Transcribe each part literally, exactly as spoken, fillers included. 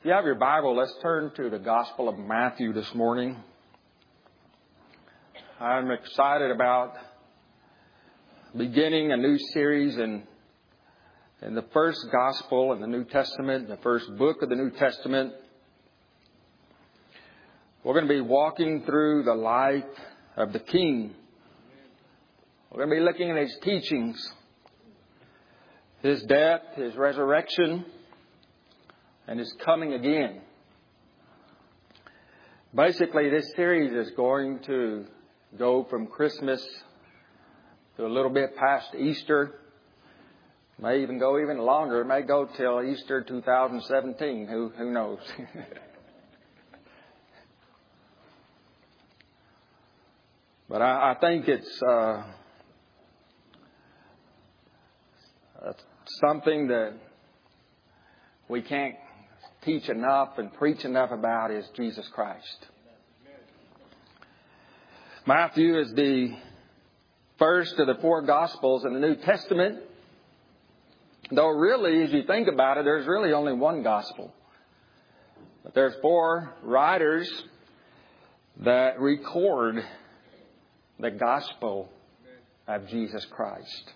If you have your Bible, let's turn to the Gospel of Matthew this morning. I'm excited about beginning a new series in, in the first Gospel in the New Testament, the first book of the New Testament. We're going to be walking through the life of the King. We're going to be looking at His teachings, His death, His resurrection, and His coming again. Basically, this series is going to go from Christmas to a little bit past Easter. It may even go even longer. It may go till Easter two thousand seventeen. Who, who knows? But I, I think it's uh, something that we can't teach enough and preach enough about is Jesus Christ. Matthew is the first of the four Gospels in the New Testament. Though really, as you think about it, there's really only one Gospel. But there's four writers that record the Gospel of Jesus Christ.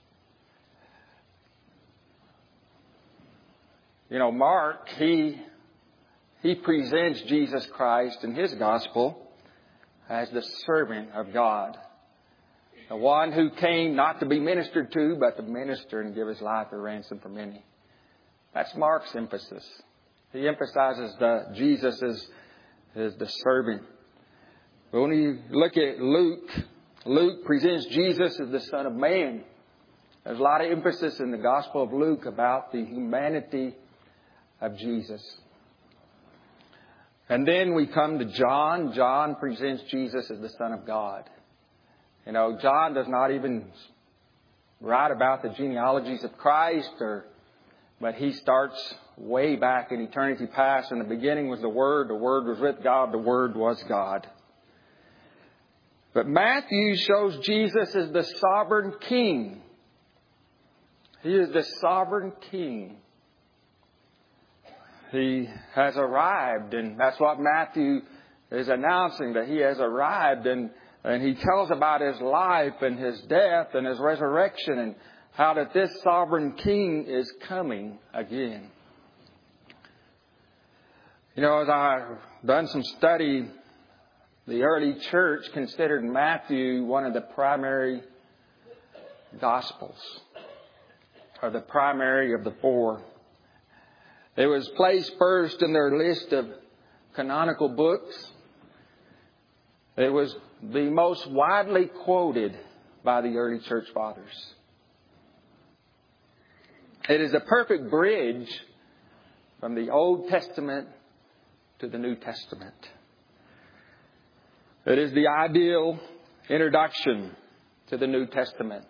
You know, Mark, he, he presents Jesus Christ in his Gospel as the servant of God. The one who came not to be ministered to, but to minister and give his life a ransom for many. That's Mark's emphasis. He emphasizes that Jesus is, is the servant. But when you look at Luke, Luke presents Jesus as the Son of Man. There's a lot of emphasis in the Gospel of Luke about the humanity of Jesus. And then we come to John. John presents Jesus as the Son of God. You know, John does not even write about the genealogies of Christ, or, but he starts way back in eternity past. In the beginning was the Word. The Word was with God. The Word was God. But Matthew shows Jesus as the sovereign King. He is the sovereign King. He has arrived, and that's what Matthew is announcing, that He has arrived, and, and he tells about His life and His death and His resurrection, and how that this sovereign King is coming again. You know, as I've done some study, the early church considered Matthew one of the primary Gospels, or the primary of the four. It was placed first in their list of canonical books. It was the most widely quoted by the early church fathers. It is a perfect bridge from the Old Testament to the New Testament. It is the ideal introduction to the New Testament.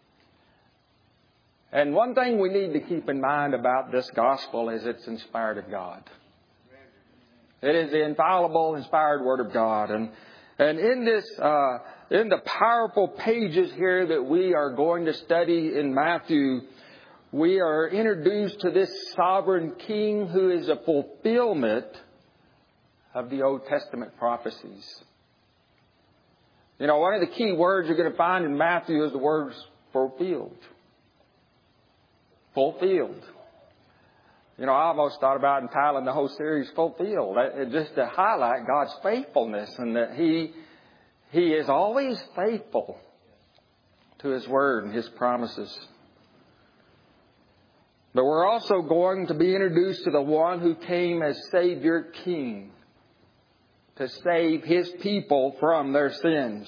And one thing we need to keep in mind about this gospel is it's inspired of God. It is the infallible, inspired Word of God. And, and in this, uh, in the powerful pages here that we are going to study in Matthew, we are introduced to this sovereign King who is a fulfillment of the Old Testament prophecies. You know, one of the key words you're going to find in Matthew is the words fulfilled. Fulfilled. You know, I almost thought about entitling the whole series Fulfilled. Just to highlight God's faithfulness, and that He, He is always faithful to His Word and His promises. But we're also going to be introduced to the one who came as Savior King to save His people from their sins.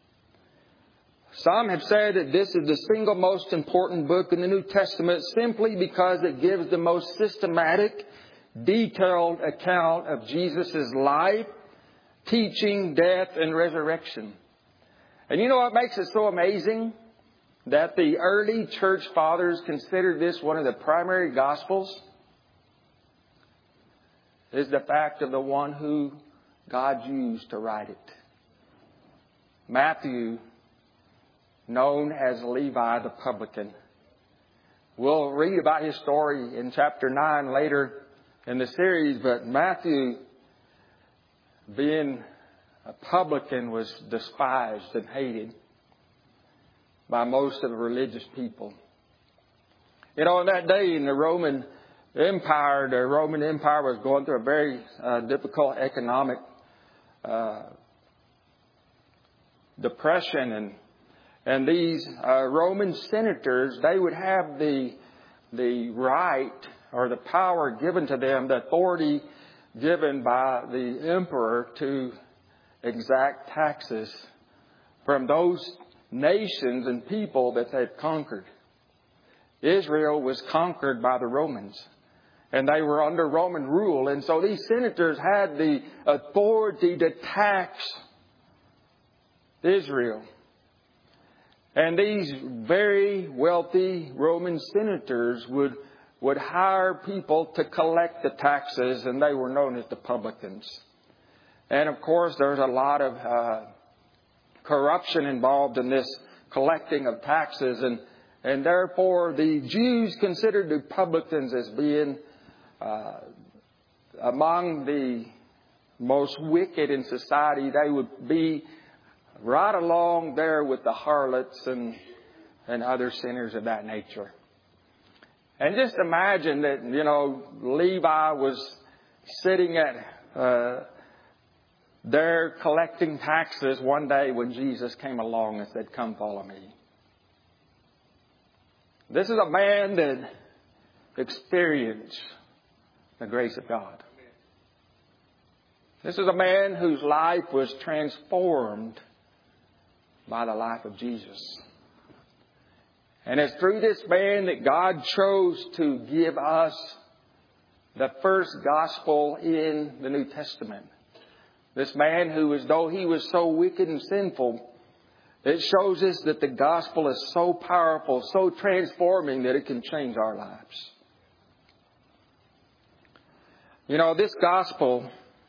Some have said that this is the single most important book in the New Testament simply because it gives the most systematic, detailed account of Jesus' life, teaching, death, and resurrection. And you know what makes it so amazing? That the early church fathers considered this one of the primary Gospels is the fact of the one who God used to write it. Matthew, known as Levi the publican. We'll read about his story in chapter nine later in the series, but Matthew, being a publican, was despised and hated by most of the religious people. You know, in that day in the Roman Empire, the Roman Empire was going through a very uh, difficult economic uh, depression, and and these uh, Roman senators, they would have the the right or the power given to them, the authority given by the emperor to exact taxes from those nations and people that they'd conquered. Israel was conquered by the Romans, and they were under Roman rule. And so these senators had the authority to tax Israel. And these very wealthy Roman senators would, would hire people to collect the taxes, and they were known as the publicans. And of course, there's a lot of uh, corruption involved in this collecting of taxes, and and therefore the Jews considered the publicans as being uh, among the most wicked in society. They would be right along there with the harlots and and other sinners of that nature. And just imagine that, you know, Levi was sitting at uh, there collecting taxes one day when Jesus came along and said, "Come follow me." This is a man that experienced the grace of God. This is a man whose life was transformed by the life of Jesus. And it's through this man that God chose to give us the first gospel in the New Testament. This man who, as though he was so wicked and sinful, it shows us that the gospel is so powerful, so transforming, that it can change our lives. You know, this gospel,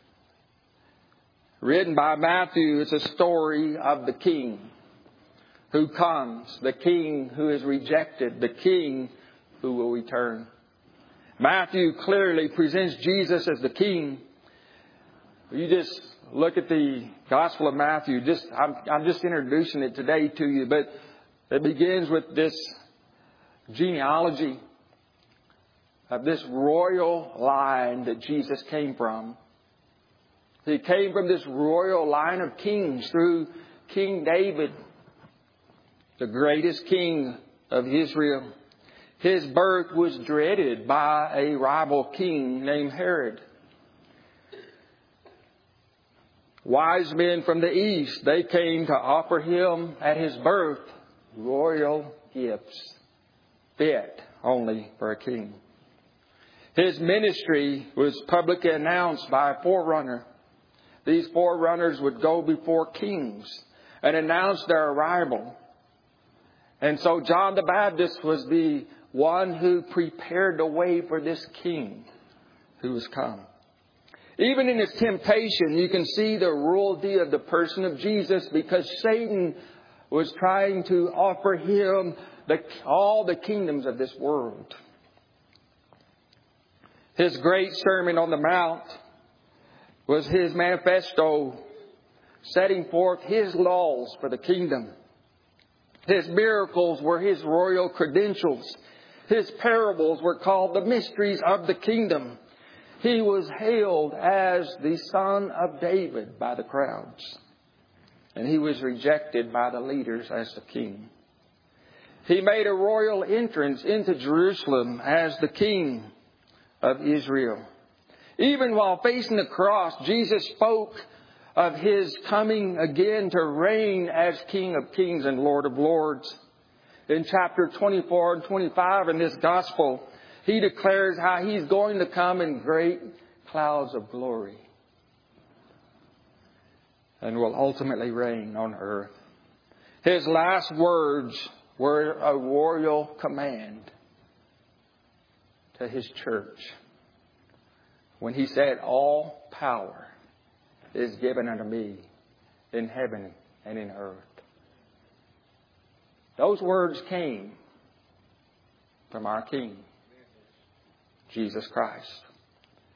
written by Matthew, is a story of the King who comes, the King who is rejected, the King who will return. Matthew clearly presents Jesus as the King. You just look at the Gospel of Matthew. Just I'm, I'm just introducing it today to you, but it begins with this genealogy of this royal line that Jesus came from. He came from this royal line of kings through King David, the greatest king of Israel. His birth was dreaded by a rival king named Herod. Wise men from the east, they came to offer him at his birth royal gifts, fit only for a king. His ministry was publicly announced by a forerunner. These forerunners would go before kings and announce their arrival. And so John the Baptist was the one who prepared the way for this king who was come. Even in his temptation, you can see the royalty of the person of Jesus, because Satan was trying to offer him the, all the kingdoms of this world. His great Sermon on the Mount was his manifesto setting forth his laws for the kingdom. His miracles were his royal credentials. His parables were called the mysteries of the kingdom. He was hailed as the Son of David by the crowds. And he was rejected by the leaders as the king. He made a royal entrance into Jerusalem as the King of Israel. Even while facing the cross, Jesus spoke of his coming again to reign as King of Kings and Lord of Lords. In chapter twenty-four and twenty-five in this gospel, he declares how he's going to come in great clouds of glory and will ultimately reign on earth. His last words were a royal command to his church when he said, "All power is given unto me in heaven and in earth." Those words came from our King, Jesus Christ.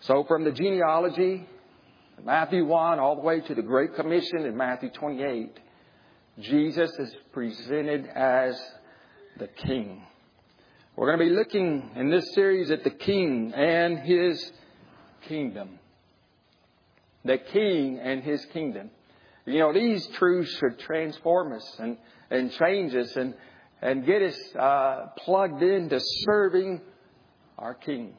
So from the genealogy, Matthew one, all the way to the Great Commission in Matthew twenty-eight, Jesus is presented as the King. We're going to be looking in this series at the King and His kingdom. The King and His kingdom. You know, these truths should transform us and, and change us and, and get us uh, plugged into serving our King.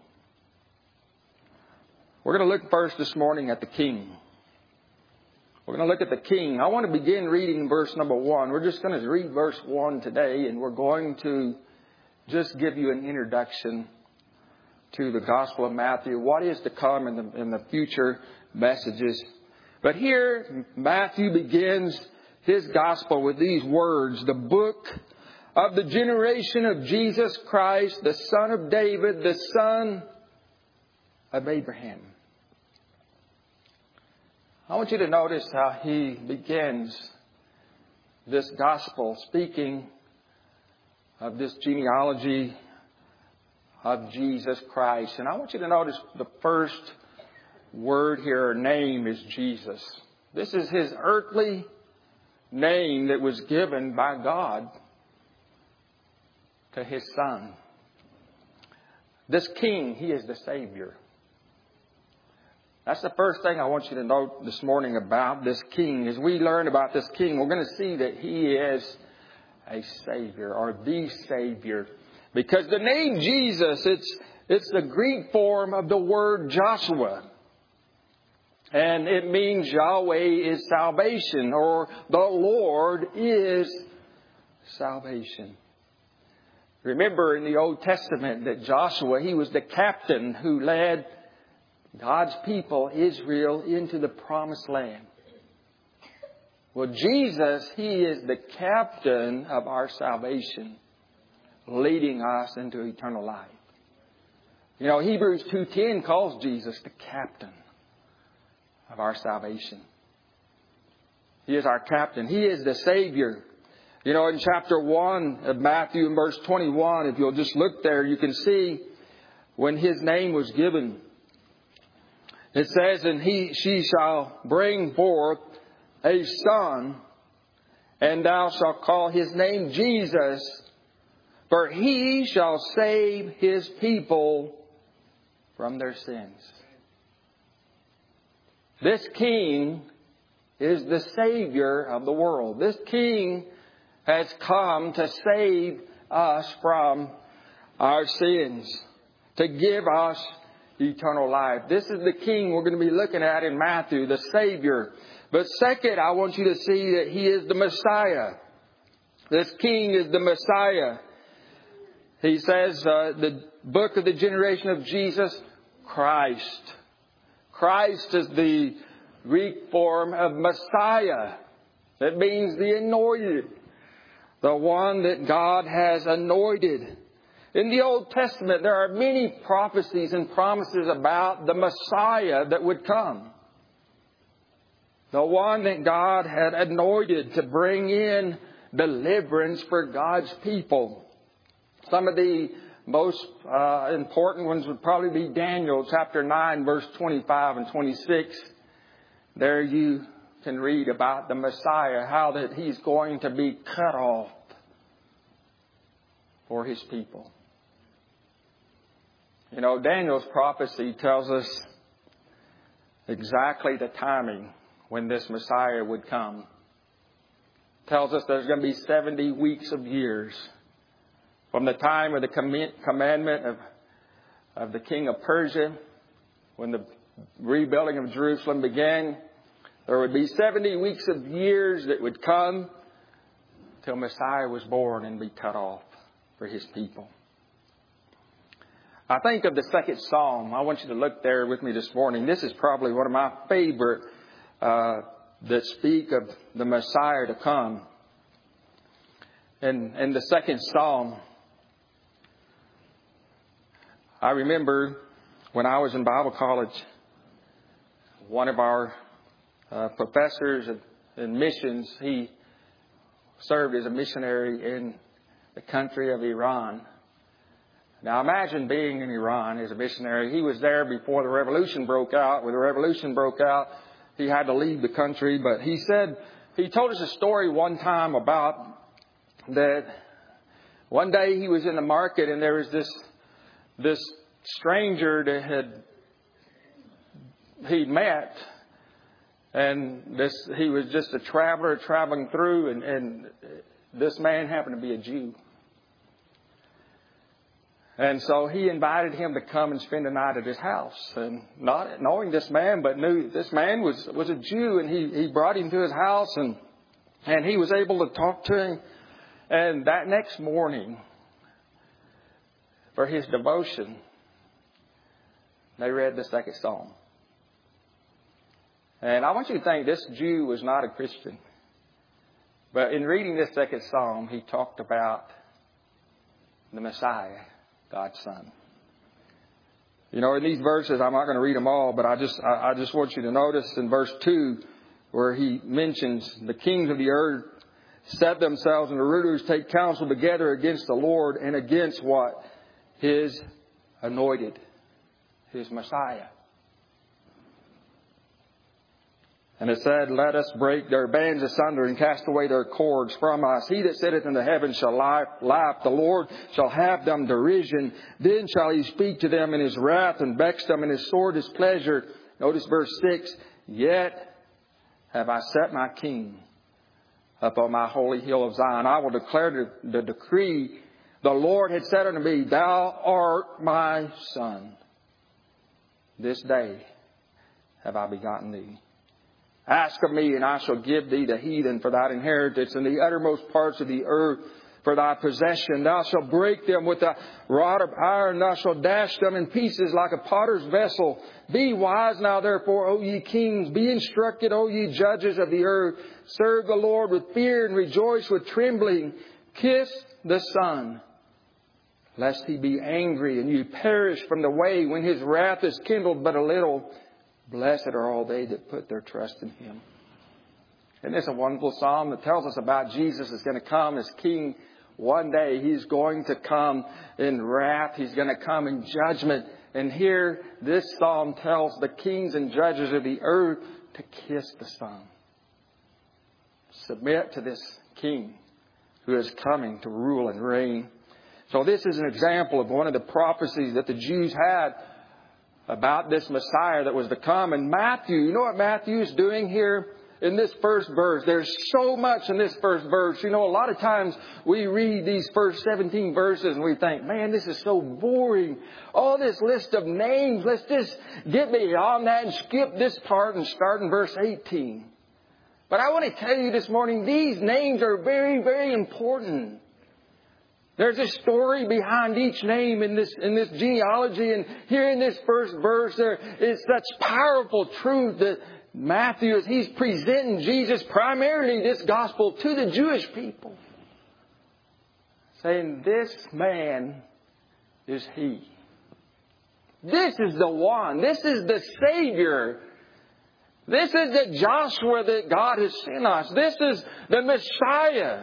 We're going to look first this morning at the King. We're going to look at the King. I want to begin reading verse number one. We're just going to read verse one today, and we're going to just give you an introduction to the Gospel of Matthew, what is to come in the, in the future messages. But here, Matthew begins his Gospel with these words, the book of the generation of Jesus Christ, the son of David, the son of Abraham. I want you to notice how he begins this Gospel speaking of this genealogy of Jesus Christ. And I want you to notice the first word here, or name, is Jesus. This is His earthly name that was given by God to His Son. This King, He is the Savior. That's the first thing I want you to note this morning about this King. As we learn about this King, we're going to see that He is a Savior, or the Savior. Because the name Jesus, it's, it's the Greek form of the word Joshua. And it means Yahweh is salvation, or the Lord is salvation. Remember in the Old Testament that Joshua, he was the captain who led God's people, Israel, into the promised land. Well, Jesus, He is the captain of our salvation, leading us into eternal life. You know, Hebrews two ten calls Jesus the captain of our salvation. He is our captain. He is the Savior. You know, in chapter one of Matthew, in verse twenty-one, if you'll just look there, you can see when His name was given. It says, and he, she shall bring forth a son, and thou shalt call his name Jesus, for he shall save his people from their sins. This King is the Savior of the world. This King has come to save us from our sins, to give us eternal life. This is the King we're going to be looking at in Matthew, the Savior. But second, I want you to see that He is the Messiah. This King is the Messiah. He says, uh, the book of the generation of Jesus Christ. Christ is the Greek form of Messiah. That means the anointed. The one that God has anointed. In the Old Testament, there are many prophecies and promises about the Messiah that would come. The one that God had anointed to bring in deliverance for God's people. Some of the most uh, important ones would probably be Daniel chapter nine, verse twenty-five and twenty-six. There you can read about the Messiah, how that He's going to be cut off for His people. You know, Daniel's prophecy tells us exactly the timing when this Messiah would come. It tells us there's going to be seventy weeks of years from the time of the commandment of, of the king of Persia, when the rebuilding of Jerusalem began. There would be seventy weeks of years that would come till Messiah was born and be cut off for His people. I think of the second Psalm. I want you to look there with me this morning. This is probably one of my favorite uh, that speak of the Messiah to come. And in the second Psalm, I remember when I was in Bible college, one of our uh, professors in missions, he served as a missionary in the country of Iran. Now imagine being in Iran as a missionary. He was there before the revolution broke out. When the revolution broke out, he had to leave the country. But he said, he told us a story one time about that one day he was in the market and there was this, this stranger that had, he'd met. And this, he was just a traveler traveling through, and, and this man happened to be a Jew. And so he invited him to come and spend the night at his house. And not knowing this man, but knew this man was, was a Jew. And he, he brought him to his house, and, and he was able to talk to him. And that next morning, for his devotion, they read the second psalm. And I want you to think this Jew was not a Christian. But in reading this second psalm, he talked about the Messiah, God's Son. You know, in these verses, I'm not going to read them all, but I just I, I just want you to notice in verse two where he mentions the kings of the earth set themselves and the rulers take counsel together against the Lord and against what? His anointed, His Messiah. And it said, let us break their bands asunder and cast away their cords from us. He that sitteth in the heavens shall laugh. The Lord shall have them derision. Then shall He speak to them in His wrath and vex them in His sword, His pleasure. Notice verse six. Yet have I set my King upon my holy hill of Zion. I will declare the, the decree. The Lord had said unto me, Thou art my Son. This day have I begotten thee. Ask of me, and I shall give thee the heathen for thine inheritance, and the uttermost parts of the earth for thy possession. Thou shalt break them with a rod of iron. Thou shalt dash them in pieces like a potter's vessel. Be wise now, therefore, O ye kings. Be instructed, O ye judges of the earth. Serve the Lord with fear and rejoice with trembling. Kiss the Son, lest He be angry and you perish from the way when His wrath is kindled but a little. Blessed are all they that put their trust in Him. And it's a wonderful psalm that tells us about Jesus is going to come as King. One day He's going to come in wrath. He's going to come in judgment. And here this psalm tells the kings and judges of the earth to kiss the Son. Submit to this King who is coming to rule and reign. So this is an example of one of the prophecies that the Jews had about this Messiah that was to come. And Matthew, you know what Matthew is doing here in this first verse? There's so much in this first verse. You know, a lot of times we read these first seventeen verses and we think, man, this is so boring. All this list of names, let's just get beyond that and skip this part and start in verse eighteen. But I want to tell you this morning, these names are very, very important. There's a story behind each name in this in this genealogy. And here in this first verse, there is such powerful truth that Matthew, as he's presenting Jesus, primarily this gospel, to the Jewish people. Saying, this man is He. This is the one. This is the Savior. This is the Joshua that God has sent us. This is the Messiah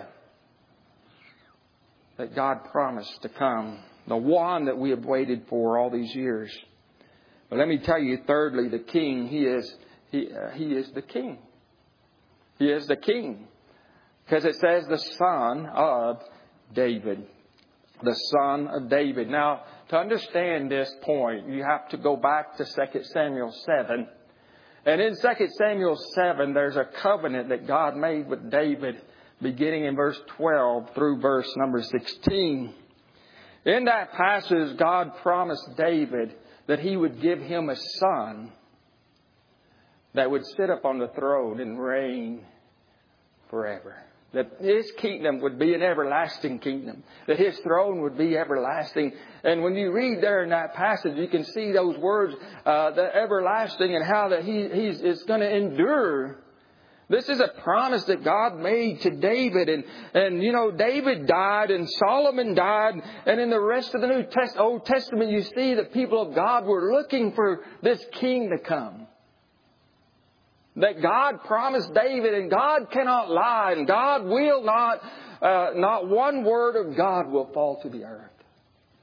that God promised to come. The one that we have waited for all these years. But let me tell you, thirdly, the King, He is He, uh, he is the King. He is the King. Because it says the Son of David. The Son of David. Now, to understand this point, you have to go back to Second Samuel seven. And in Second Samuel seven, there's a covenant that God made with David, beginning in verse twelve through verse number sixteen. In that passage, God promised David that He would give him a son that would sit upon the throne and reign forever. That His kingdom would be an everlasting kingdom. That His throne would be everlasting. And when you read there in that passage, you can see those words, uh, the everlasting, and how that He He's is going to endure. This is a promise that God made to David. And, and you know, David died and Solomon died. And in the rest of the New Test- Old Testament, you see that people of God were looking for this king to come. That God promised David, and God cannot lie, and God will not, uh, not one word of God will fall to the earth.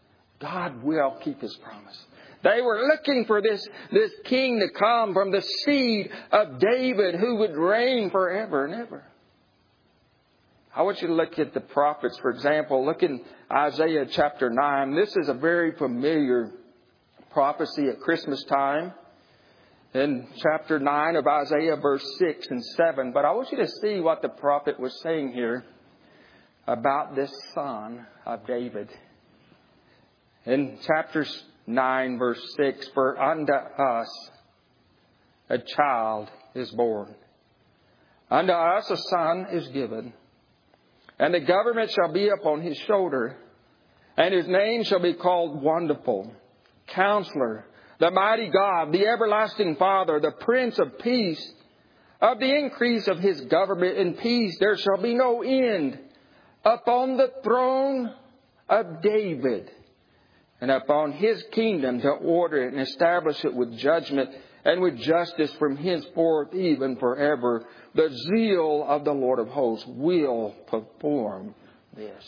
God will keep His promise. They were looking for this, this king to come from the seed of David who would reign forever and ever. I want you to look at the prophets, for example. Look in Isaiah chapter nine. This is a very familiar prophecy at Christmas time. In chapter nine of Isaiah, verse six and seven. But I want you to see what the prophet was saying here about this son of David. In chapter nine, verse six, for unto us a child is born. Unto us a son is given. And the government shall be upon his shoulder. And his name shall be called Wonderful, Counselor, the Mighty God, the Everlasting Father, the Prince of Peace. Of the increase of his government and peace there shall be no end. Upon the throne of David and upon his kingdom, to order it and establish it with judgment and with justice from henceforth even forever. The zeal of the Lord of hosts will perform this.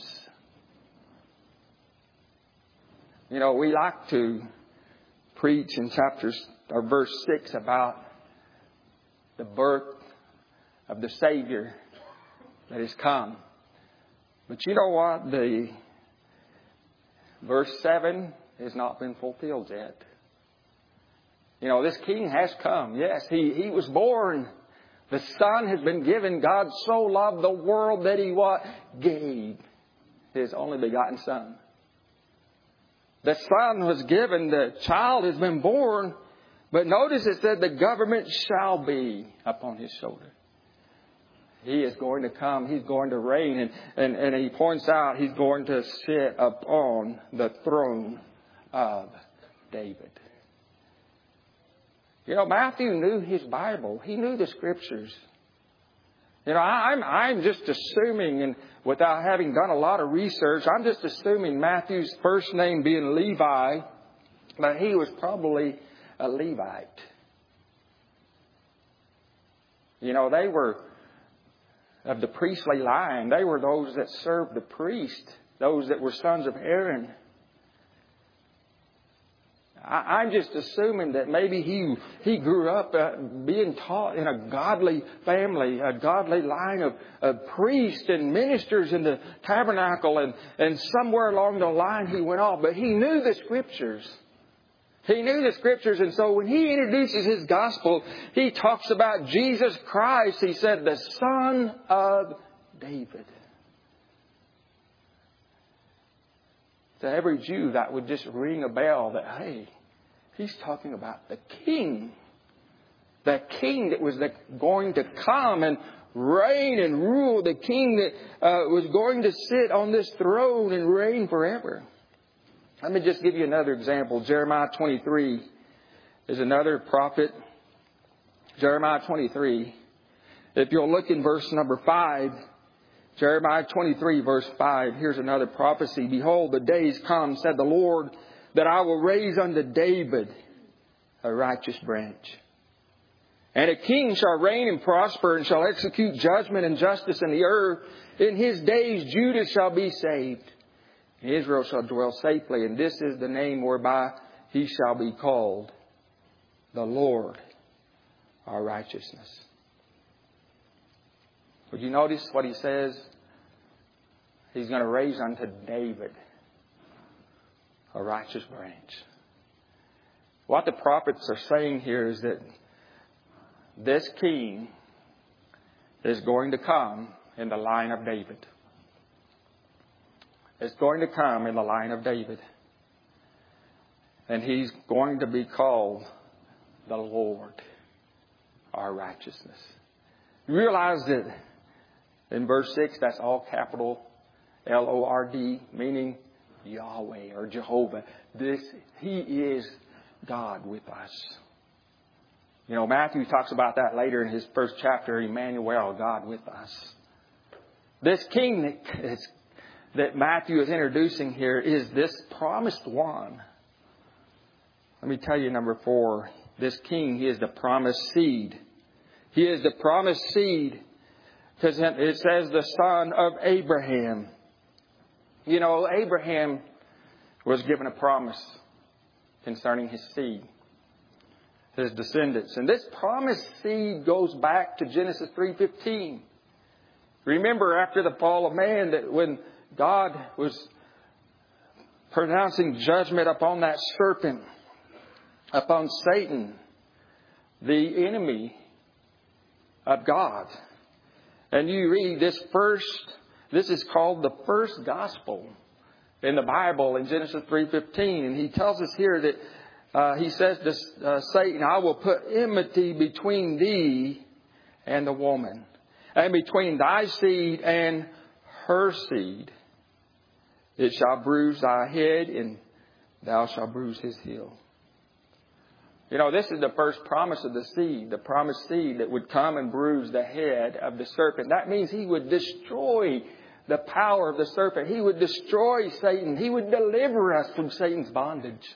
You know, we like to preach in chapters or verse six about the birth of the Savior that has come. But you know what? The verse seven has not been fulfilled yet. You know, this King has come. Yes, he, he was born. The Son has been given. God so loved the world that He what? Gave His only begotten Son. The Son was given. The child has been born. But notice it said the government shall be upon His shoulder. He is going to come. He's going to reign. And, and, and He points out He's going to sit upon the throne of David. You know, Matthew knew his Bible. He knew the Scriptures. You know, I'm, I'm just assuming, and without having done a lot of research, I'm just assuming Matthew's first name being Levi, that he was probably a Levite. You know, they were of the priestly line. They were those that served the priest, those that were sons of Aaron. I, I'm just assuming that maybe he he grew up uh, being taught in a godly family, a godly line of, of priests and ministers in the tabernacle, and, and somewhere along the line he went off. But he knew the Scriptures. He knew the Scriptures, and so when he introduces his gospel, he talks about Jesus Christ. He said, the Son of David. To every Jew, that would just ring a bell that, hey, he's talking about the King. The King that was the, going to come and reign and rule. The King that uh, was going to sit on this throne and reign forever. Let me just give you another example. Jeremiah twenty-three is another prophet. Jeremiah twenty-three. If you'll look in verse number five, Jeremiah twenty-three, verse five, here's another prophecy. Behold, the days come, said the Lord, that I will raise unto David a righteous branch. And a king shall reign and prosper, and shall execute judgment and justice in the earth. In his days Judah shall be saved. Israel shall dwell safely, and this is the name whereby he shall be called, the Lord our righteousness. Would you notice what he says? He's going to raise unto David a righteous branch. What the prophets are saying here is that this king is going to come in the line of David. Is going to come in the line of David. And he's going to be called the Lord, our righteousness. You realize that in verse six, that's all capital L O R D, meaning Yahweh or Jehovah. This, He is God with us. You know, Matthew talks about that later in his first chapter, Emmanuel, God with us. This king that is that Matthew is introducing here is this promised one. Let me tell you, number four, this king, he is the promised seed. He is the promised seed because it says the son of Abraham. You know, Abraham was given a promise concerning his seed, his descendants. And this promised seed goes back to Genesis three fifteen. Remember, after the fall of man, that when God was pronouncing judgment upon that serpent, upon Satan, the enemy of God. And you read this first, this is called the first gospel in the Bible in Genesis three fifteen. And he tells us here that uh, he says to uh, Satan, I will put enmity between thee and the woman, and between thy seed and her seed. It shall bruise thy head, and thou shalt bruise his heel. You know, this is the first promise of the seed, the promised seed that would come and bruise the head of the serpent. That means he would destroy the power of the serpent. He would destroy Satan. He would deliver us from Satan's bondage.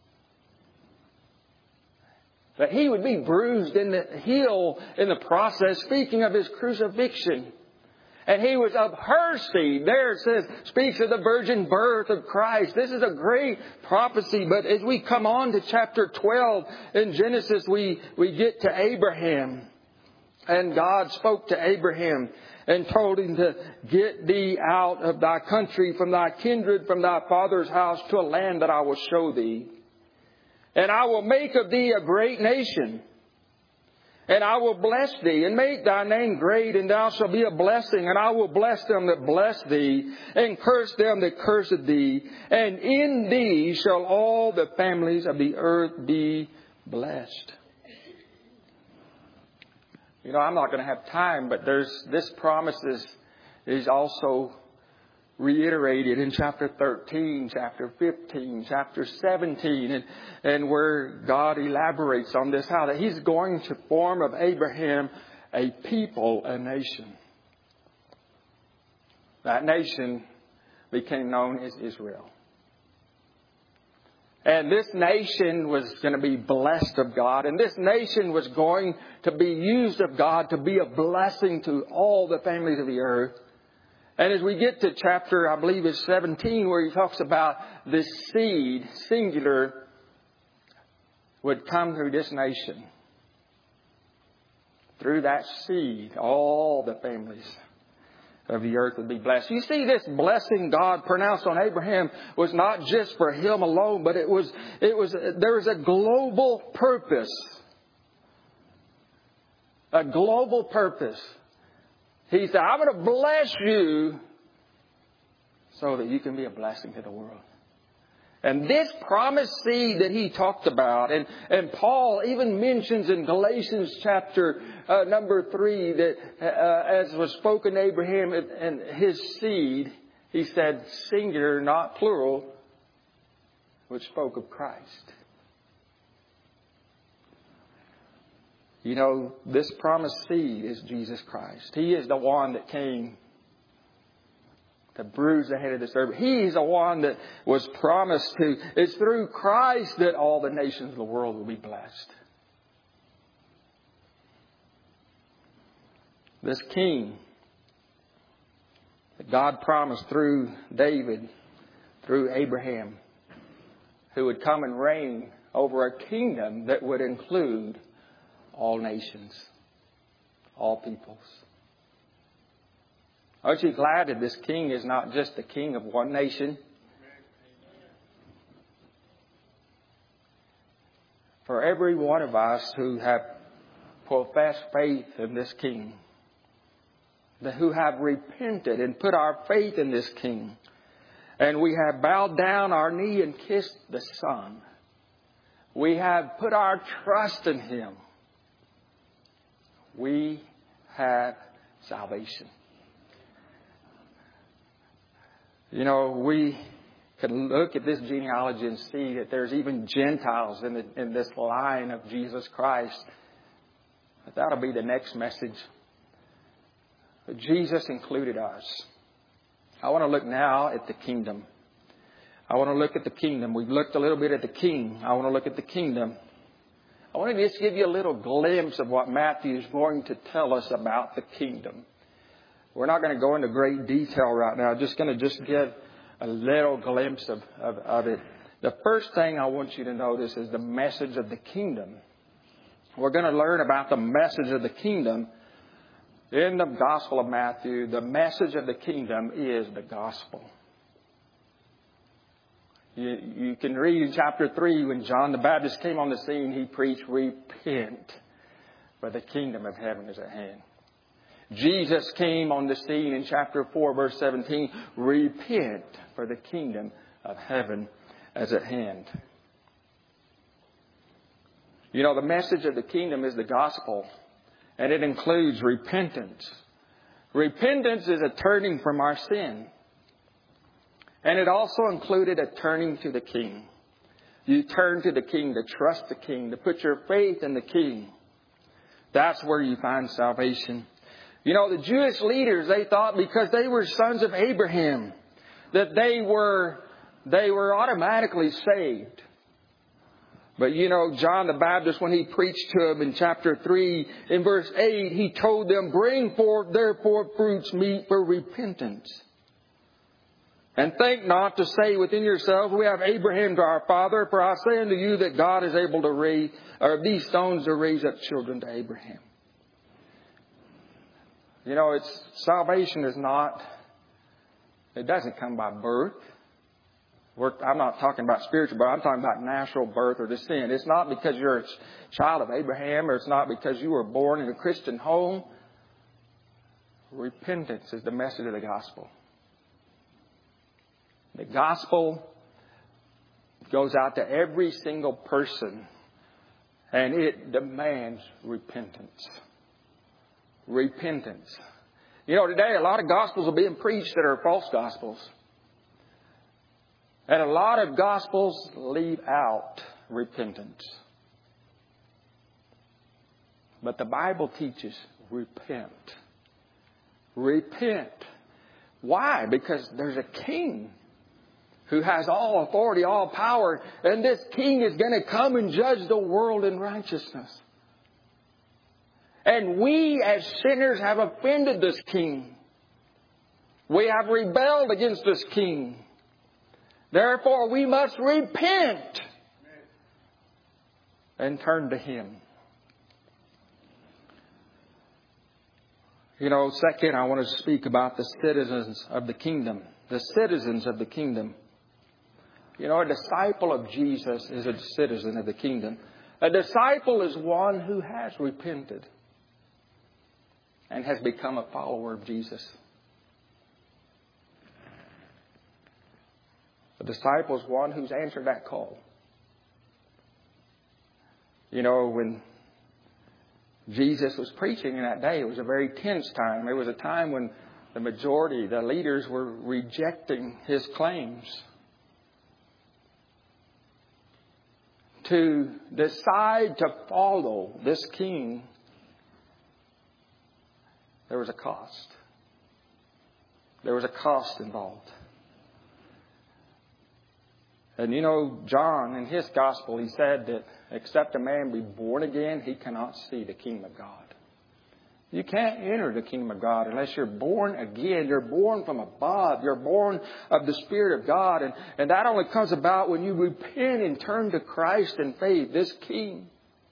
That he would be bruised in the heel in the process, speaking of his crucifixion. And he was of her seed. There it says, speaks of the virgin birth of Christ. This is a great prophecy. But as we come on to chapter twelve in Genesis, we, we get to Abraham. And God spoke to Abraham and told him to get thee out of thy country, from thy kindred, from thy father's house, to a land that I will show thee. And I will make of thee a great nation. And I will bless thee, and make thy name great, and thou shalt be a blessing. And I will bless them that bless thee, and curse them that curse thee. And in thee shall all the families of the earth be blessed. You know, I'm not going to have time, but there's this promise is, is also reiterated in chapter thirteen, chapter fifteen, chapter seventeen, and, and where God elaborates on this, how that He's going to form of Abraham a people, a nation. That nation became known as Israel. And this nation was going to be blessed of God. And this nation was going to be used of God to be a blessing to all the families of the earth. And as we get to chapter, I believe it's seventeen, where he talks about this seed, singular, would come through this nation. Through that seed, all the families of the earth would be blessed. You see, this blessing God pronounced on Abraham was not just for him alone, but it was, it was, there was a global purpose. A global purpose. He said, I'm going to bless you so that you can be a blessing to the world. And this promised seed that he talked about, and, and Paul even mentions in Galatians chapter uh, number three, that uh, as was spoken to Abraham and his seed, he said singular, not plural, which spoke of Christ. You know, this promised seed is Jesus Christ. He is the one that came to bruise the head of the serpent. He is the one that was promised to. It's through Christ that all the nations of the world will be blessed. This king that God promised through David, through Abraham, who would come and reign over a kingdom that would include all nations, all peoples. Aren't you glad that this king is not just the king of one nation? For every one of us who have professed faith in this king, who have repented and put our faith in this king, and we have bowed down our knee and kissed the Son, we have put our trust in Him, we have salvation. You know, we can look at this genealogy and see that there's even Gentiles in, the, in this line of Jesus Christ. But that'll be the next message. But Jesus included us. I want to look now at the kingdom. I want to look at the kingdom. We've looked a little bit at the king. I want to look at the kingdom. I want to just give you a little glimpse of what Matthew is going to tell us about the kingdom. We're not going to go into great detail right now. I'm just going to just give a little glimpse of, of, of it. The first thing I want you to notice is the message of the kingdom. We're going to learn about the message of the kingdom in the Gospel of Matthew. The message of the kingdom is the gospel. You, you can read in chapter three when John the Baptist came on the scene, he preached, repent, for the kingdom of heaven is at hand. Jesus came on the scene in chapter four, verse seventeen, repent, for the kingdom of heaven is at hand. You know, the message of the kingdom is the gospel, and it includes repentance. Repentance is a turning from our sin. And it also included a turning to the King. You turn to the King, to trust the King, to put your faith in the King. That's where you find salvation. You know, the Jewish leaders, they thought because they were sons of Abraham, that they were, they were automatically saved. But you know, John the Baptist, when he preached to them in chapter three, in verse eight, he told them, bring forth therefore fruits meet for repentance. And think not to say within yourselves, we have Abraham to our father, for I say unto you that God is able to raise, or these stones to raise up children to Abraham. You know, it's salvation is not, it doesn't come by birth. We're, I'm not talking about spiritual birth. I'm talking about natural birth or descent. It's not because you're a child of Abraham, or it's not because you were born in a Christian home. Repentance is the message of the gospel. The gospel goes out to every single person, and it demands repentance. Repentance. You know, today a lot of gospels are being preached that are false gospels. And a lot of gospels leave out repentance. But the Bible teaches repent. Repent. Why? Because there's a king who has all authority, all power, and this king is going to come and judge the world in righteousness. And we as sinners have offended this king. We have rebelled against this king. Therefore, we must repent and turn to Him. You know, second, I want to speak about the citizens of the kingdom. The citizens of the kingdom. You know, a disciple of Jesus is a citizen of the kingdom. A disciple is one who has repented and has become a follower of Jesus. A disciple is one who's answered that call. You know, when Jesus was preaching in that day, it was a very tense time. It was a time when the majority, the leaders, were rejecting His claims. To decide to follow this king, there was a cost. There was a cost involved. And you know, John, in his gospel, he said that except a man be born again, he cannot see the kingdom of God. You can't enter the kingdom of God unless you're born again. You're born from above. You're born of the Spirit of God. And, and that only comes about when you repent and turn to Christ in faith, this King.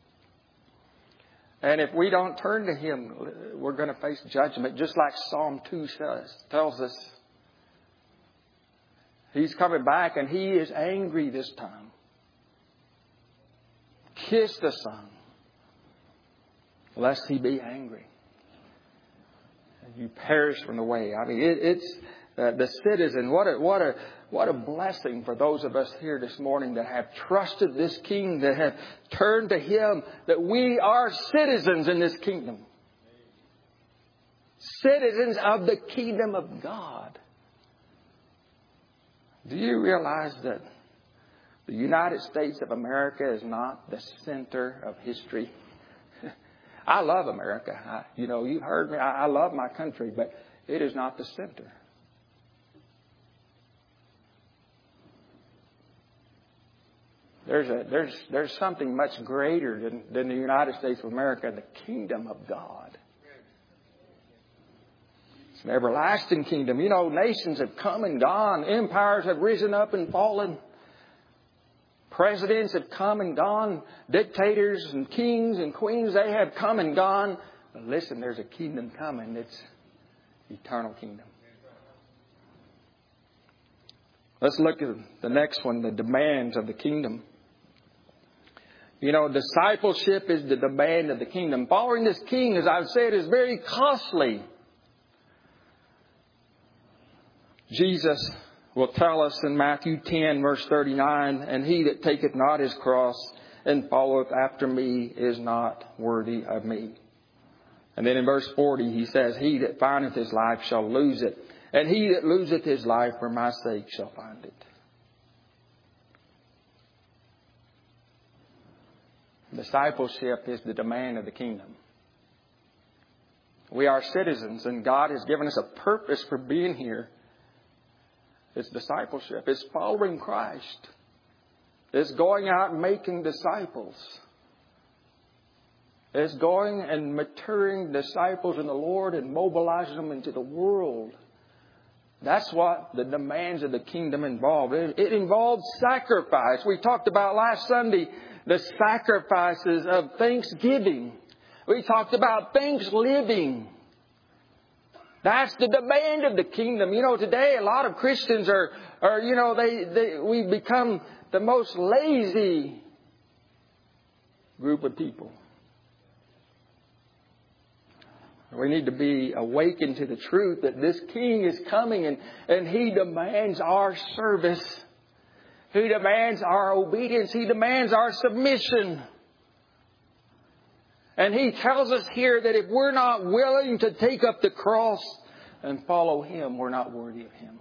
And if we don't turn to Him, we're going to face judgment, just like Psalm two says, tells us. He's coming back and He is angry this time. Kiss the Son, lest He be angry. You perish from the way. I mean, it, it's uh, the citizen. What a, what a, what a blessing for those of us here this morning that have trusted this King, that have turned to Him, that we are citizens in this kingdom. Citizens of the kingdom of God. Do you realize that the United States of America is not the center of history? I love America. I, you know, you've heard me. I, I love my country, but it is not the center. There's a there's there's something much greater than, than the United States of America, the kingdom of God. It's an everlasting kingdom. You know, nations have come and gone. Empires have risen up and fallen. Presidents have come and gone. Dictators and kings and queens, they have come and gone. But listen, there's a kingdom coming. It's eternal kingdom. Let's look at the next one, the demands of the kingdom. You know, discipleship is the demand of the kingdom. Following this king, as I've said, is very costly. Jesus will tell us in Matthew ten, verse thirty-nine, and he that taketh not his cross and followeth after me is not worthy of me. And then in verse forty, he says, he that findeth his life shall lose it, and he that loseth his life for my sake shall find it. Discipleship is the demand of the kingdom. We are citizens, and God has given us a purpose for being here. It's discipleship. It's following Christ. It's going out and making disciples. It's going and maturing disciples in the Lord and mobilizing them into the world. That's what the demands of the kingdom involve. It, it involves sacrifice. We talked about last Sunday the sacrifices of thanksgiving. We talked about thanks living. That's the demand of the kingdom. You know, today a lot of Christians are, are you know, they, they we become the most lazy group of people. We need to be awakened to the truth that this King is coming and, and He demands our service. He demands our obedience. He demands our submission. And He tells us here that if we're not willing to take up the cross and follow Him, we're not worthy of Him.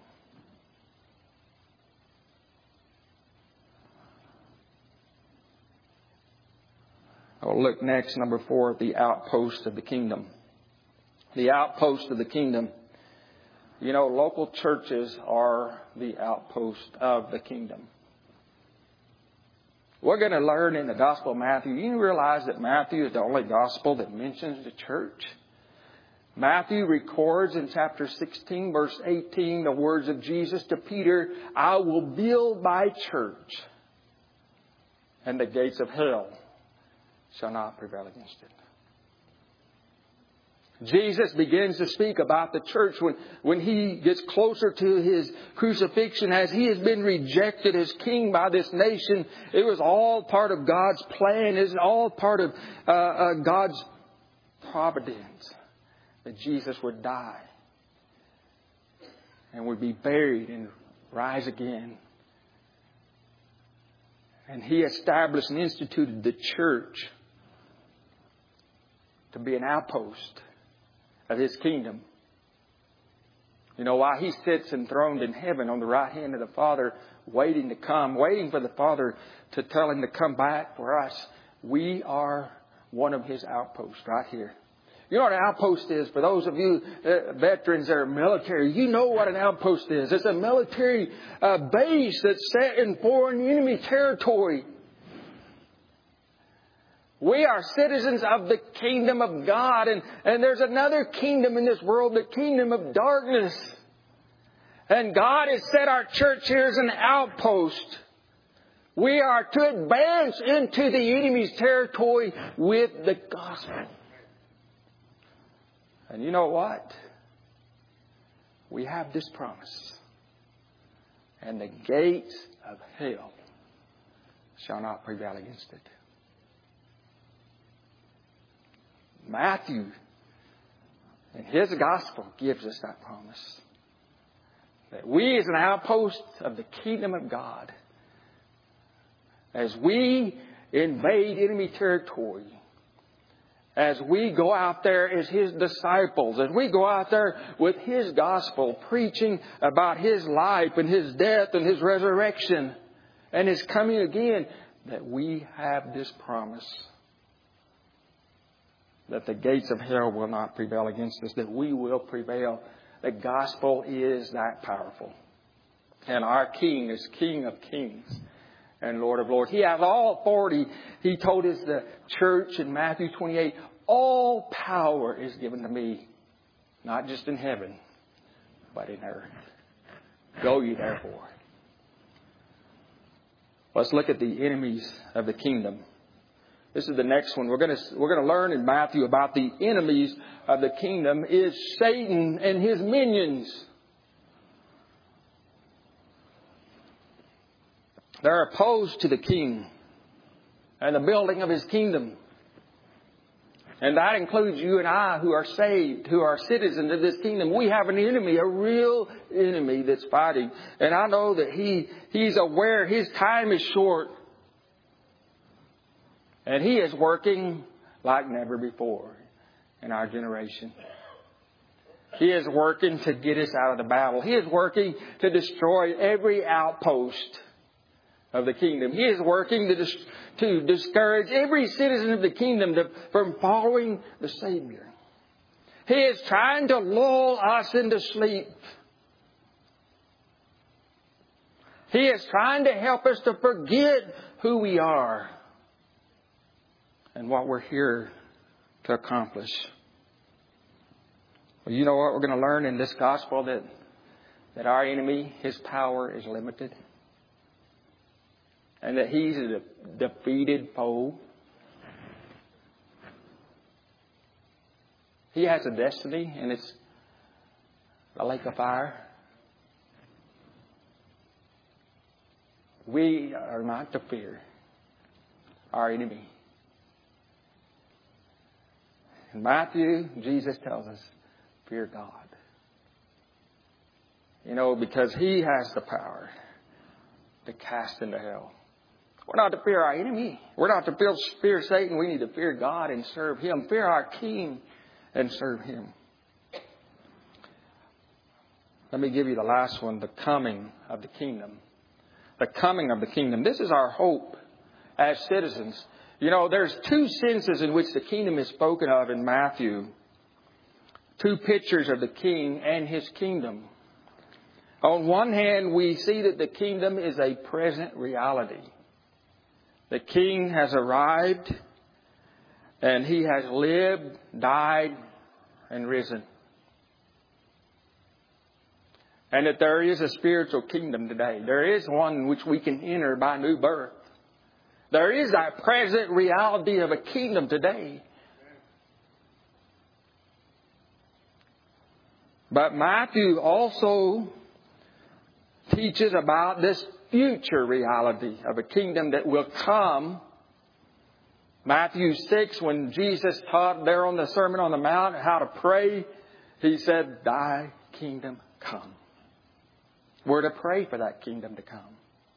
I'll look next, number four, at the outpost of the kingdom. The outpost of the kingdom. You know, local churches are the outpost of the kingdom. We're going to learn in the Gospel of Matthew. You realize that Matthew is the only Gospel that mentions the church. Matthew records in chapter sixteen, verse eighteen, the words of Jesus to Peter, I will build my church, and the gates of hell shall not prevail against it. Jesus begins to speak about the church when, when He gets closer to His crucifixion. As He has been rejected as king by this nation, it was all part of God's plan. It was all part of uh, uh, God's providence that Jesus would die and would be buried and rise again. And He established and instituted the church to be an outpost of His kingdom. You know, while He sits enthroned in heaven on the right hand of the Father, waiting to come, waiting for the Father to tell Him to come back for us, we are one of His outposts right here. You know what an outpost is? For those of you uh, veterans that are military, you know what an outpost is. It's a military uh, base that's set in foreign enemy territory. We are citizens of the kingdom of God. And, and there's another kingdom in this world, the kingdom of darkness. And God has set our church here as an outpost. We are to advance into the enemy's territory with the gospel. And you know what? We have this promise. And the gates of hell shall not prevail against it. Matthew, in his gospel, gives us that promise. That we as an outpost of the kingdom of God, as we invade enemy territory, as we go out there as His disciples, as we go out there with His gospel, preaching about His life and His death and His resurrection and His coming again, that we have this promise that the gates of hell will not prevail against us, that we will prevail. The gospel is that powerful. And our King is King of kings and Lord of lords. He has all authority. He told us the church in Matthew twenty-eight, all power is given to me, not just in heaven, but in earth. Go ye therefore. Let's look at the enemies of the kingdom. This is the next one. We're going to, we're going to learn in Matthew about the enemies of the kingdom is Satan and his minions. They're opposed to the king and the building of his kingdom. And that includes you and I who are saved, who are citizens of this kingdom. We have an enemy, a real enemy that's fighting. And I know that he he's aware his time is short. And he is working like never before in our generation. He is working to get us out of the battle. He is working to destroy every outpost of the kingdom. He is working to, dis- to discourage every citizen of the kingdom to, from following the Savior. He is trying to lull us into sleep. He is trying to help us to forget who we are and what we're here to accomplish. Well, you know what we're going to learn in this gospel? That, that our enemy, his power is limited. And that he's a defeated foe. He has a destiny, and it's a lake of fire. We are not to fear our enemy. In Matthew, Jesus tells us, fear God. You know, because he has the power to cast into hell. We're not to fear our enemy. We're not to fear Satan. We need to fear God and serve him. Fear our King and serve him. Let me give you the last one, the coming of the kingdom. The coming of the kingdom. This is our hope as citizens. You know, there's two senses in which the kingdom is spoken of in Matthew. Two pictures of the king and his kingdom. On one hand, we see that the kingdom is a present reality. The king has arrived and he has lived, died, and risen. And that there is a spiritual kingdom today. There is one in which we can enter by new birth. There is that present reality of a kingdom today. But Matthew also teaches about this future reality of a kingdom that will come. Matthew six, when Jesus taught there on the Sermon on the Mount how to pray, he said, thy kingdom come. We're to pray for that kingdom to come.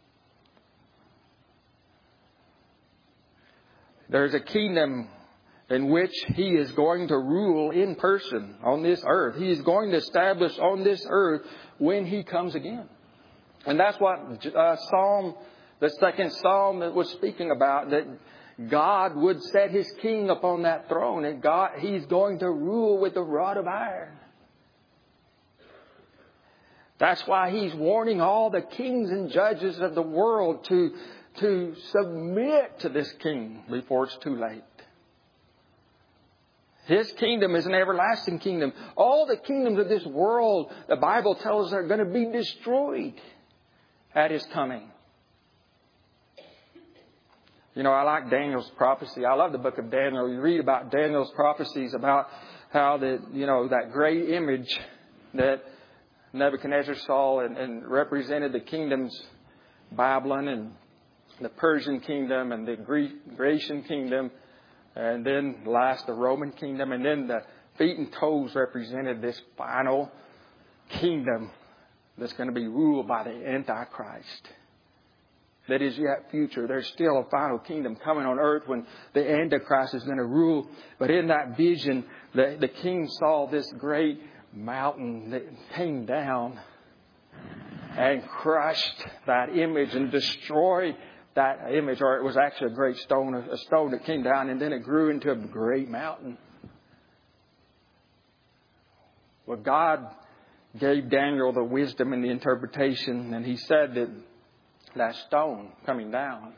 There's a kingdom in which he is going to rule in person on this earth. He is going to establish on this earth when he comes again. And that's what uh, Psalm, the second Psalm that was speaking about, that God would set his king upon that throne, and God, he's going to rule with a rod of iron. That's why he's warning all the kings and judges of the world to, to submit to this king before it's too late. His kingdom is an everlasting kingdom. All the kingdoms of this world, the Bible tells us, are going to be destroyed at his coming. You know, I like Daniel's prophecy. I love the book of Daniel. You read about Daniel's prophecies about how the, you know, that great image that Nebuchadnezzar saw and, and represented the kingdoms, Babylon and the Persian kingdom and the Greek, Grecian kingdom, and then last the Roman kingdom, and then the feet and toes represented this final kingdom that's going to be ruled by the Antichrist. That is yet future. There's still a final kingdom coming on earth when the Antichrist is going to rule. But in that vision, the, the king saw this great mountain that came down and crushed that image and destroyed that image. Or it was actually a great stone, a stone that came down, and then it grew into a great mountain. Well, God gave Daniel the wisdom and the interpretation, and he said that that stone coming down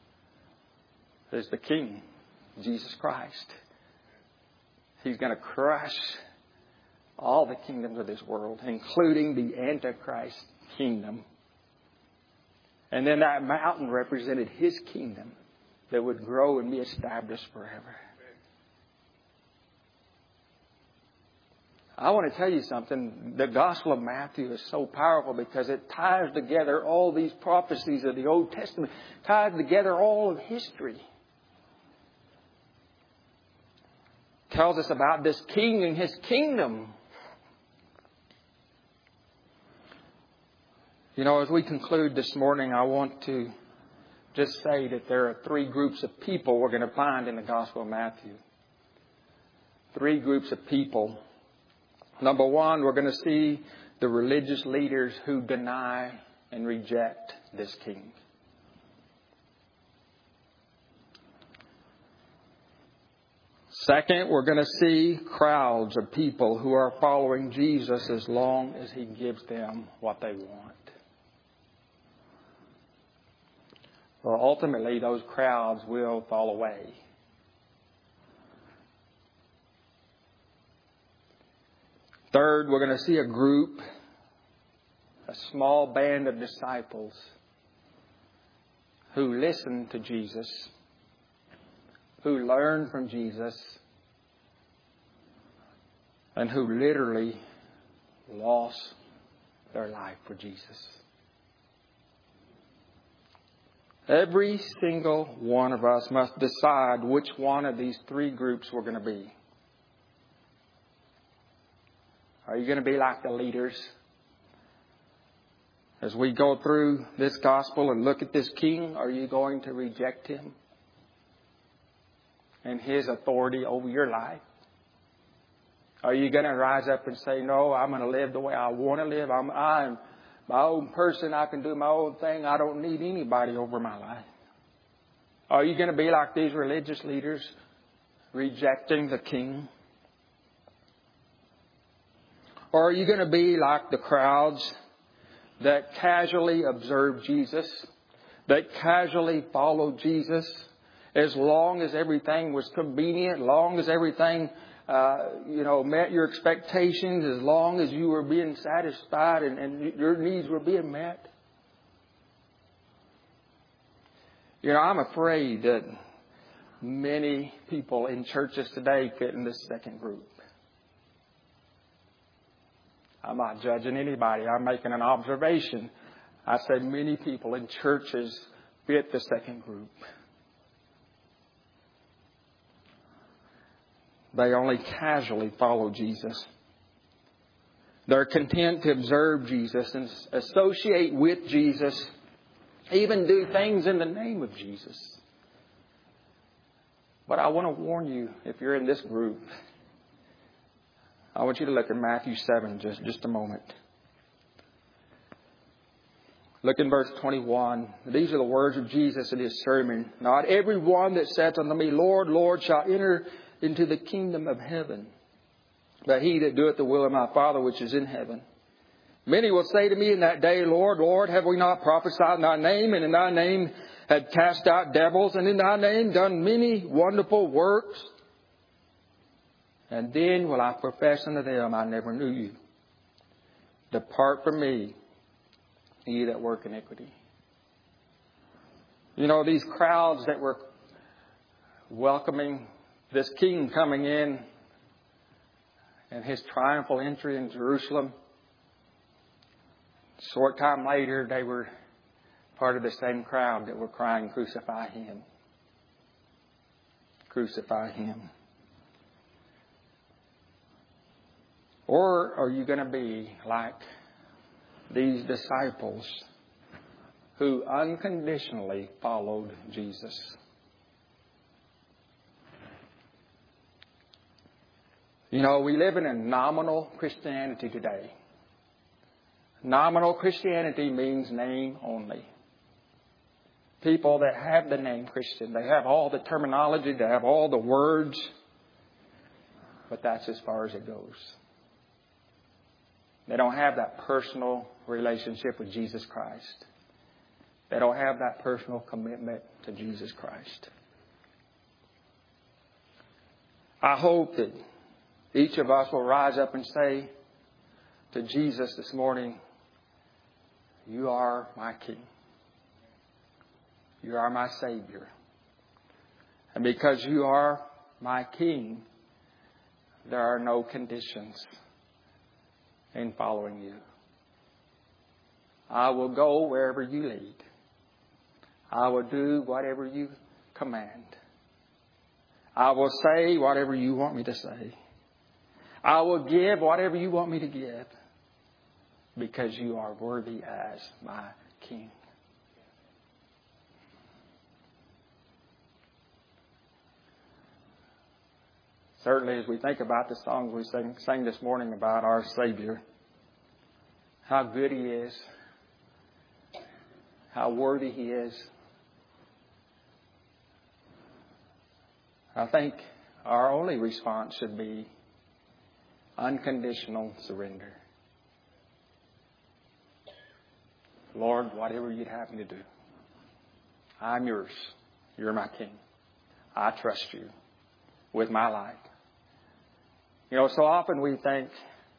is the King, Jesus Christ. He's going to crush all the kingdoms of this world, including the Antichrist kingdom. And then that mountain represented his kingdom that would grow and be established forever. I want to tell you something. The Gospel of Matthew is so powerful because it ties together all these prophecies of the Old Testament, ties together all of history. It tells us about this king and his kingdom. You know, as we conclude this morning, I want to just say that there are three groups of people we're going to find in the Gospel of Matthew. Three groups of people. Number one, we're going to see the religious leaders who deny and reject this king. Second, we're going to see crowds of people who are following Jesus as long as he gives them what they want. Well, ultimately, those crowds will fall away. Third, we're going to see a group, a small band of disciples who listened to Jesus, who learned from Jesus, and who literally lost their life for Jesus. Every single one of us must decide which one of these three groups we're going to be. Are you going to be like the leaders? As we go through this gospel and look at this king, are you going to reject him and his authority over your life? Are you going to rise up and say, no, I'm going to live the way I want to live. I'm, I'm my own person. I can do my own thing. I don't need anybody over my life. Are you going to be like these religious leaders, rejecting the king? Or are you going to be like the crowds that casually observed Jesus, that casually followed Jesus, as long as everything was convenient, as long as everything Uh, you know, met your expectations, as long as you were being satisfied and, and your needs were being met? You know, I'm afraid that many people in churches today fit in this second group. I'm not judging anybody. I'm making an observation. I said many people in churches fit the second group. They only casually follow Jesus. They're content to observe Jesus and associate with Jesus, even do things in the name of Jesus. But I want to warn you, if you're in this group, I want you to look at Matthew seven just, just a moment. Look in verse twenty-one. These are the words of Jesus in his sermon. Not every one that saith unto me, Lord, Lord, shall enter into the kingdom of heaven, but he that doeth the will of my Father which is in heaven. Many will say to me in that day, Lord, Lord, have we not prophesied in thy name, and in thy name had cast out devils, and in thy name done many wonderful works? And then will I profess unto them, I never knew you. Depart from me, ye that work iniquity. You know, these crowds that were welcoming this king coming in and his triumphal entry in Jerusalem, short time later, they were part of the same crowd that were crying, crucify him. Crucify him. Or are you going to be like these disciples who unconditionally followed Jesus? You know, we live in a nominal Christianity today. Nominal Christianity means name only. People that have the name Christian, they have all the terminology, they have all the words, but that's as far as it goes. They don't have that personal relationship with Jesus Christ. They don't have that personal commitment to Jesus Christ. I hope that each of us will rise up and say to Jesus this morning, you are my King. You are my Savior. And because you are my King, there are no conditions in following you. I will go wherever you lead. I will do whatever you command. I will say whatever you want me to say. I will give whatever you want me to give, because you are worthy as my King. Certainly, as we think about the songs we sang, sang this morning about our Savior, how good He is, how worthy He is, I think our only response should be unconditional surrender. Lord, whatever you'd have me to do, I'm yours. You're my King. I trust you with my life. You know, so often we think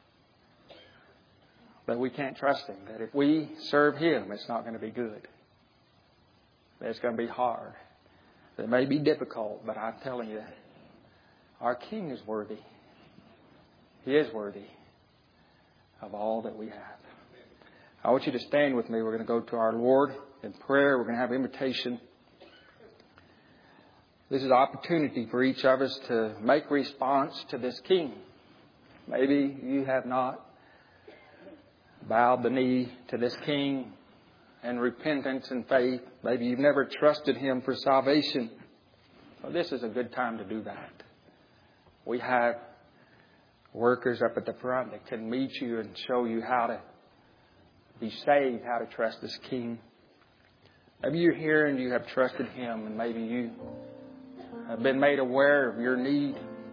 that we can't trust Him, that if we serve Him, it's not going to be good, that it's going to be hard, that it may be difficult, but I'm telling you, our King is worthy. He is worthy of all that we have. I want you to stand with me. We're going to go to our Lord in prayer. We're going to have invitation. This is an opportunity for each of us to make response to this King. Maybe you have not bowed the knee to this King in repentance and faith. Maybe you've never trusted Him for salvation. Well, this is a good time to do that. We have workers up at the front that can meet you and show you how to be saved, how to trust this King. Maybe you're here and you have trusted Him, and maybe you have been made aware of your need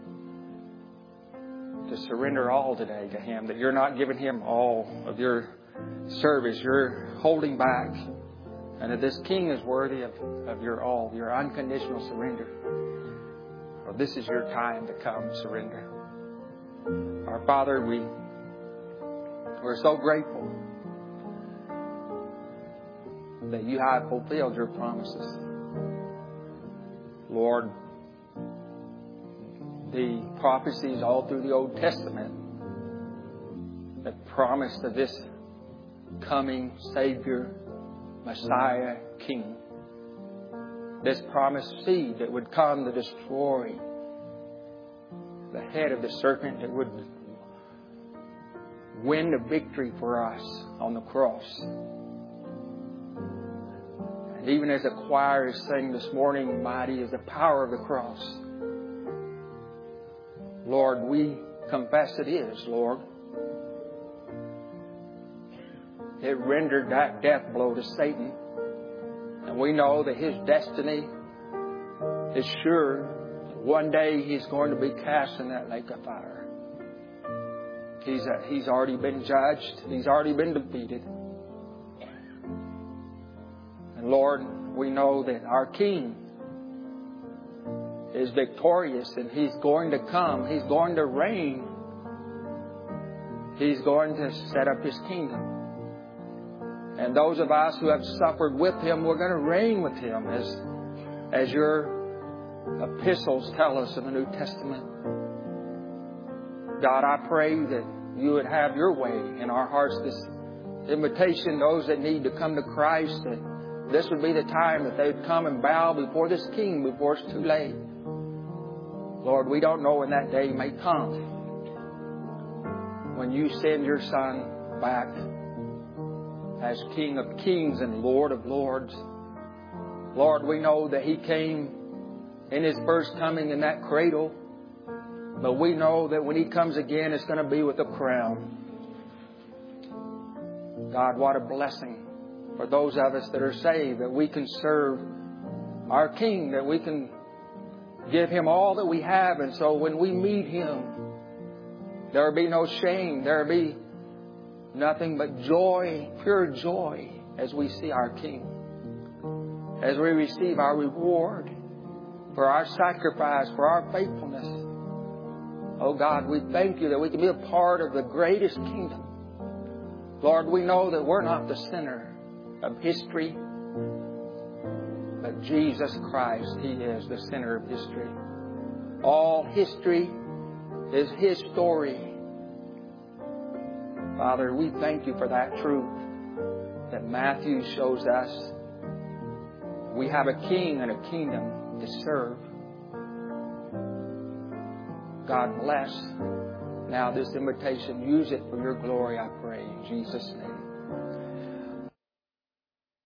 to surrender all today to Him, that you're not giving Him all of your service, you're holding back, and that this King is worthy of, of your all, your unconditional surrender. Well, this is your time to come surrender. Our Father, we, we're so grateful that you have fulfilled your promises. Lord, the prophecies all through the Old Testament that promised of this coming Savior, Messiah, King, this promised seed that would come to destroy the head of the serpent, that would win the victory for us on the cross. And even as the choir is saying this morning, mighty is the power of the cross. Lord, we confess it is, Lord. It rendered that death blow to Satan. And we know that his destiny is sure. One day he's going to be cast in that lake of fire. He's, uh, he's already been judged. He's already been defeated. And Lord, we know that our King is victorious, and He's going to come. He's going to reign. He's going to set up His kingdom. And those of us who have suffered with Him, we're going to reign with Him, as, as your epistles tell us in the New Testament. God, I pray that you would have your way in our hearts. This invitation, those that need to come to Christ, that this would be the time that they would come and bow before this King before it's too late. Lord, we don't know when that day may come, when you send your Son back as King of Kings and Lord of Lords. Lord, we know that He came in His first coming in that cradle, but we know that when He comes again, it's going to be with a crown. God, what a blessing for those of us that are saved, that we can serve our King, that we can give Him all that we have. And so when we meet Him, there will be no shame. There will be nothing but joy, pure joy, as we see our King, as we receive our reward for our sacrifice, for our faithfulness. Oh God, we thank You that we can be a part of the greatest kingdom. Lord, we know that we're not the center of history, but Jesus Christ, He is the center of history. All history is His story. Father, we thank You for that truth that Matthew shows us. We have a king and a kingdom to serve. God bless now this invitation. Use it for Your glory, I pray, in Jesus' name.